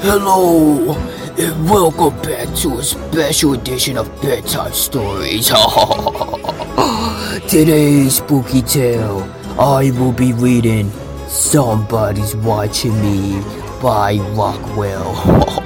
Hello, and welcome back to a special edition of Bedtime Stories. Today's spooky tale, I will be reading Somebody's Watching Me by Rockwell.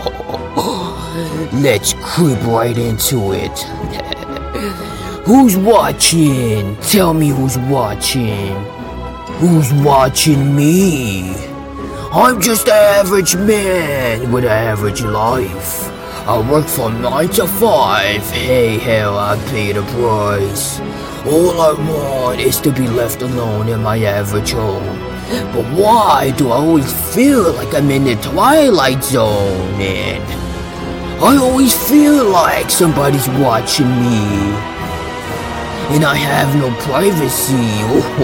Let's creep right into it. Who's watching? Tell me who's watching. Who's watching me? I'm just an average man with an average life. I work from 9 to 5. Hey, hell, I pay the price. All I want is to be left alone in my average home. But why do I always feel like I'm in the Twilight Zone? And I always feel like somebody's watching me. And I have no privacy.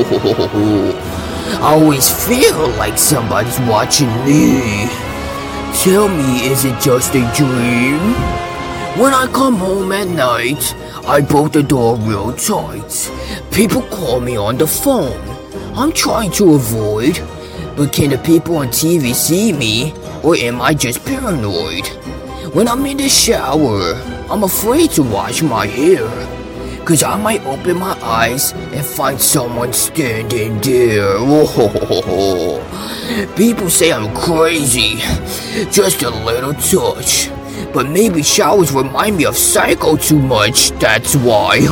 I always feel like somebody's watching me. Tell me, is it just a dream? When I come home at night, I bolt the door real tight. People call me on the phone. I'm trying to avoid, but can the people on TV see me, or am I just paranoid? When I'm in the shower, I'm afraid to wash my hair, 'cause I might open my eyes and find someone standing there. Oh, people say I'm crazy, just a little touch. But maybe showers remind me of Psycho too much, that's why.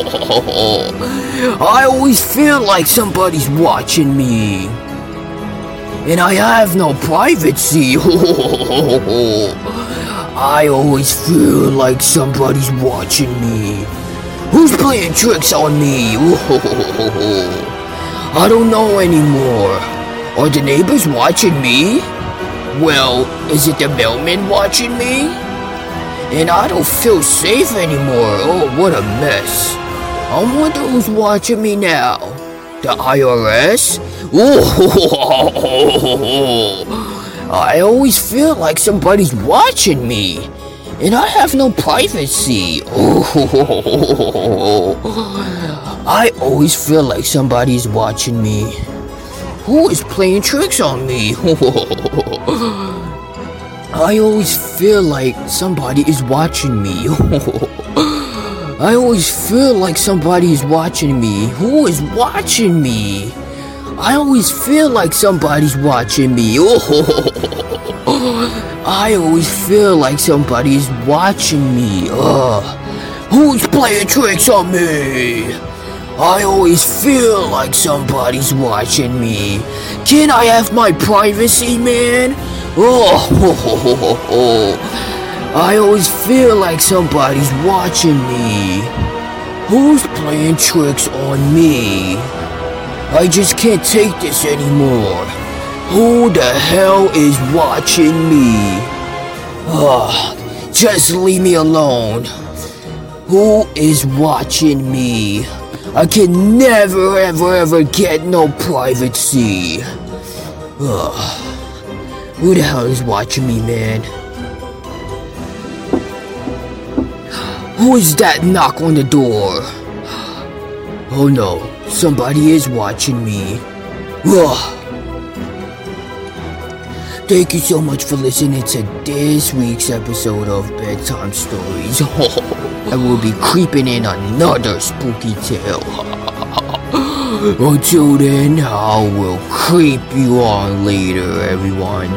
I always feel like somebody's watching me. And I have no privacy. I always feel like somebody's watching me. Who's playing tricks on me? I don't know anymore. Are the neighbors watching me? Well, is it the mailman watching me? And I don't feel safe anymore. Oh, what a mess. I wonder who's watching me now. The IRS? I always feel like somebody's watching me. And I have no privacy. I always feel like somebody's watching me. Who is playing tricks on me? I always feel like somebody is watching me. I always feel like somebody is watching me. Who is watching me? I always feel like somebody's watching me. I always feel like somebody's watching me. Who's playing tricks on me? I always feel like somebody's watching me. Can I have my privacy, man? I always feel like somebody's watching me. Who's playing tricks on me? I just can't take this anymore. Who the hell is watching me? Just leave me alone. Who is watching me? I can never ever get no privacy. Who the hell is watching me, man? Who is that knock on the door? Oh no, somebody is watching me. Thank you so much for listening to this week's episode of Bedtime Stories. I will be creeping in another spooky tale. Until then, I will creep you on later, everyone.